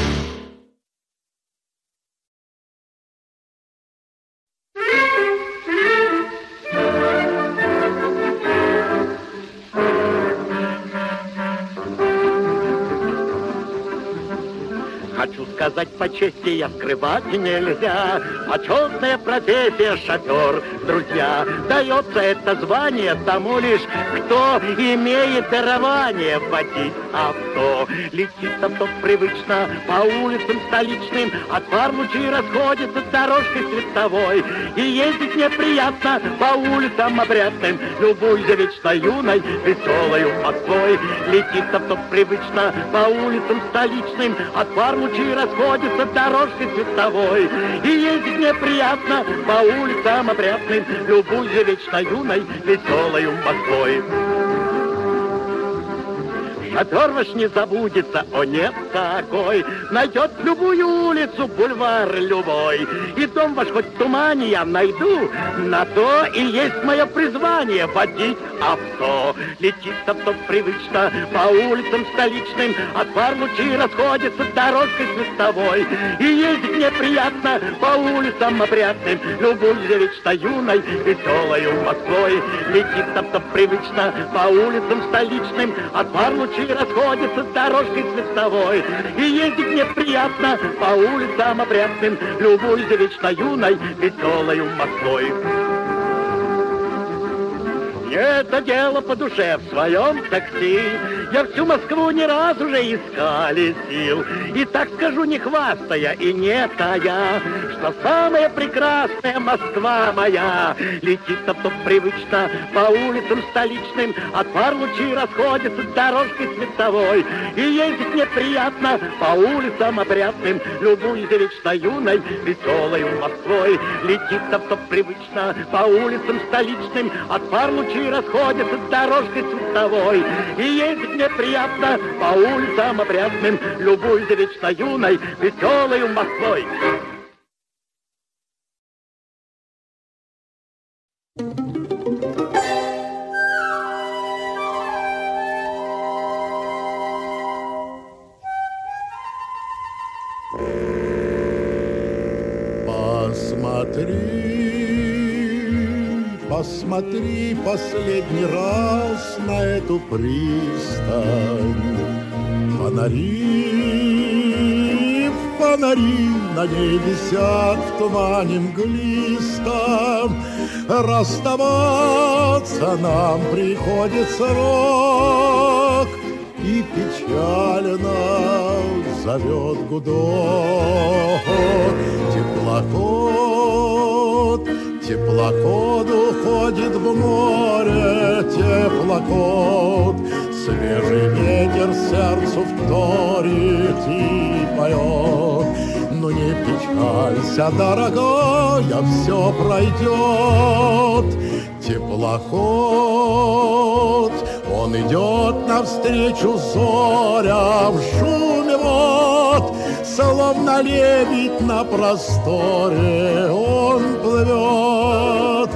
Хочу сказать по чести, я скрывать нельзя. Почетная профессия шофер, друзья. Дается это звание тому лишь, кто имеет дарование водить авто. Летит авто привычно по улицам столичным, от фар лучи расходится дорожкой световой. И ездить неприятно по улицам опрятным, любуйся вечно юной, веселою Москвой. Летит авто привычно по улицам столичным, от фар лучи расходится дорожкой световой. И ездить неприятно по улицам опрятным, любуйся вечно юной, веселою Москвой. Шофер ваш не забудется, о нет такой, найдет любую улицу, бульвар любой. И дом ваш хоть в тумане я найду, на то и есть мое призвание — водить авто. Летит авто привычно по улицам столичным, от фар лучи расходится дорожкой световой. И ездить неприятно по улицам опрятным, любуйся вечно юной, веселою Москвой. Летит авто привычно по улицам столичным, от фар лучи расходится дорожкой световой. И ездить неприятно по улицам опрятным, любуйся вечно юной, веселою Москвой. Это дело по душе в своем такси. Я всю Москву ни разу уже исколесил. И так скажу, не хвастая и не тая, что самая прекрасная Москва моя. Летит авто привычно по улицам столичным, от фар лучи расходится дорожкой световой. И ездить неприятно по улицам опрятным, любуйся вечно юной, веселою Москвой. Летит авто привычно по улицам столичным, от фар лучи расходится дорожкой световой. И ездить неприятно по улицам опрятным, любуйся вечно юной, веселою Москвой. Посмотри последний раз на эту пристань. Фонари на ней висят в тумане мглистом. Расставаться нам приходится рок, и печально зовет гудок. Теплоход уходит в море, теплоход. Свежий ветер сердцу вторит и поет. Ну не печалься, дорогая, все пройдет. Теплоход, он идет навстречу зорям в шуме вод. Словно лебедь на просторе он плывет.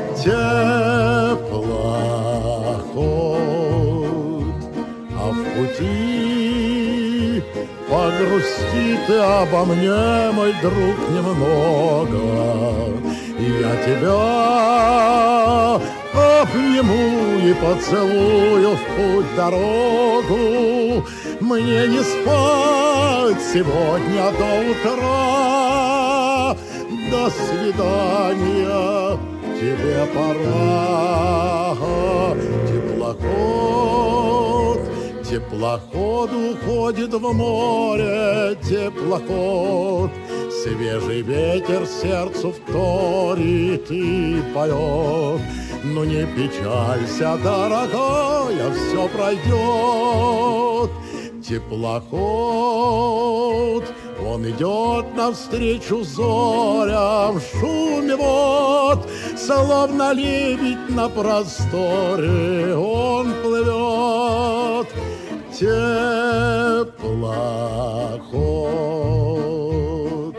Теплоход, а в пути погрусти ты обо мне, мой друг, немного. Я тебя обниму и поцелую в путь дорогу. Мне не спать сегодня до утра. До свидания, тебе пора. Теплоход уходит в море, теплоход. Свежий ветер сердцу вторит и поет. Но не печалься, дорогая, все пройдет. Теплоход, он идет навстречу зорям, в шуме вод, словно лебедь на просторе он плывет. Теплоход.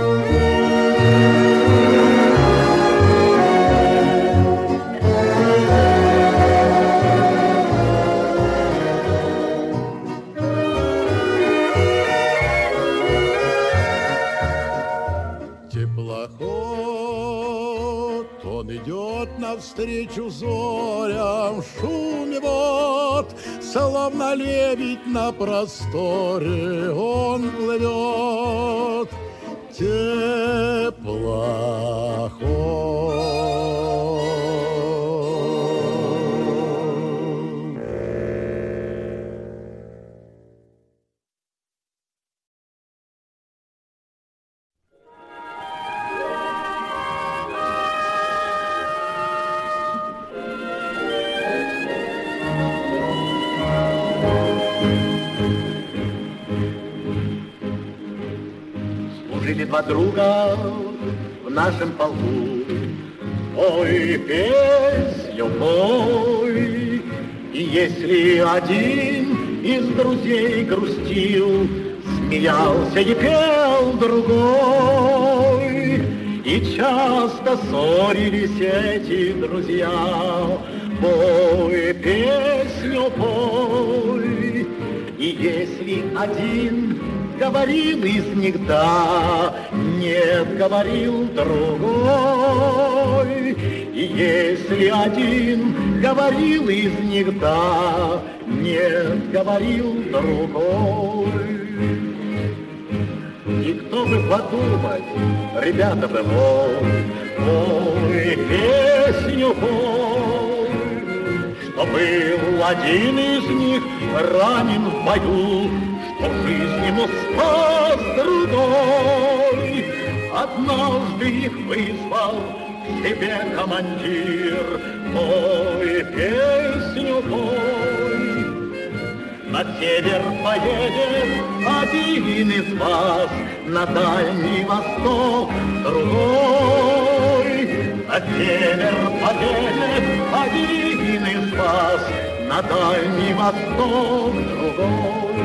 Теплоход, он идет навстречу зорям, в шуме вод, словно лебедь на просторе он плывет. Теплоход. Служили два друга в нашем полку. Ой, песню пой. И если один из друзей грустил, смеялся и пел другой. И часто ссорились эти друзья. Пой, песню пой. И если один говорил из них да, нет, говорил другой. И если один говорил из них да, нет, говорил другой. И кто бы подумать, ребята бы мог, пой, песню пой, что был один из них ранен в бою, что жизнь ему спас другой. Однажды их вызвал к себе командир. Пой, песню пой. На север поедет один из вас, на Дальний Восток другой. На север поедет один из вас, на Дальний Восток другой.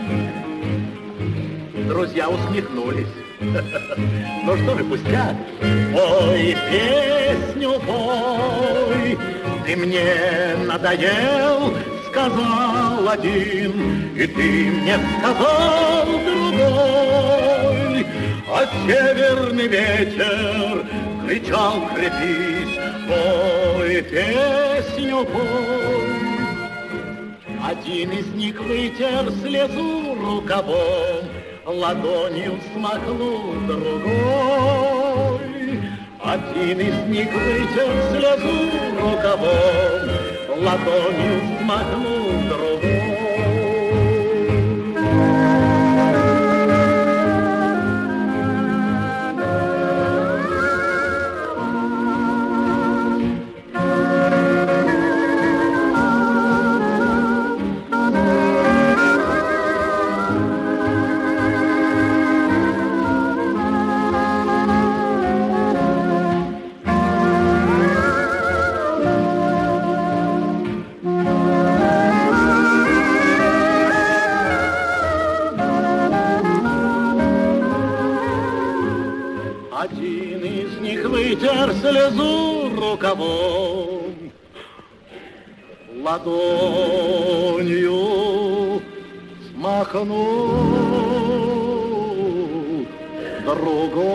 Друзья усмехнулись. Ну что же, пустяк. Пой, песню пой. Ты мне надоел, сказал один, и ты мне сказал другой. А северный ветер кричал, крепись. Пой, песню пой. Один из них вытер слезу рукавом, ладонью смахнул другой. Один из них вытер слезу рукавом, ладонью смахнул другой. Один из них вытер слезу рукавом, ладонью смахнул другой.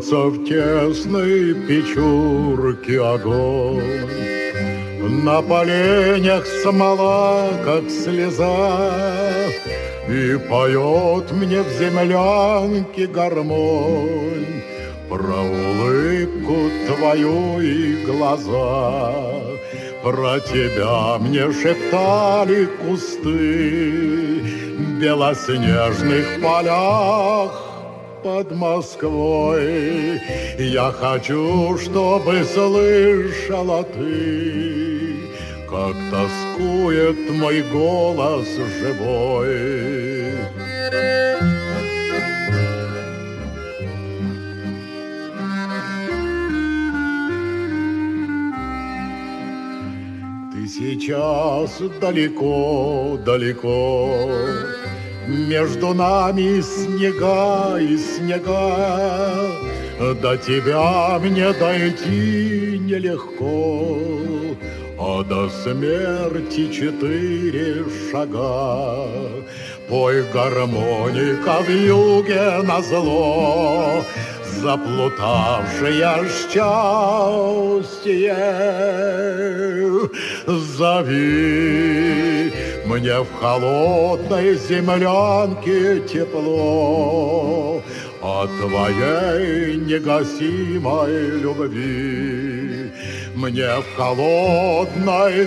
Бьется в тесной печурке огонь, на поленях смола, как слеза, и поет мне в землянке гармонь про улыбку твою и глаза. Про тебя мне шептали кусты в белоснежных полях под Москвой. Я хочу, чтобы слышала ты, как тоскует мой голос живой. Ты сейчас далеко-далеко, между нами снега и снега, до тебя мне дойти нелегко, а до смерти 4 шага. Пой, гармоника, в юге назло, заплутавшее счастье. Зови, мне в холодной землянке тепло от твоей негасимой любви. Мне в холодной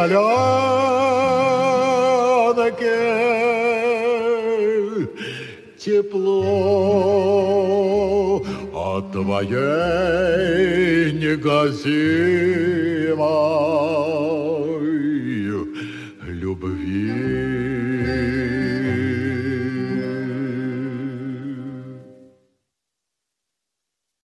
землянке тепло от твоей негасимой любви.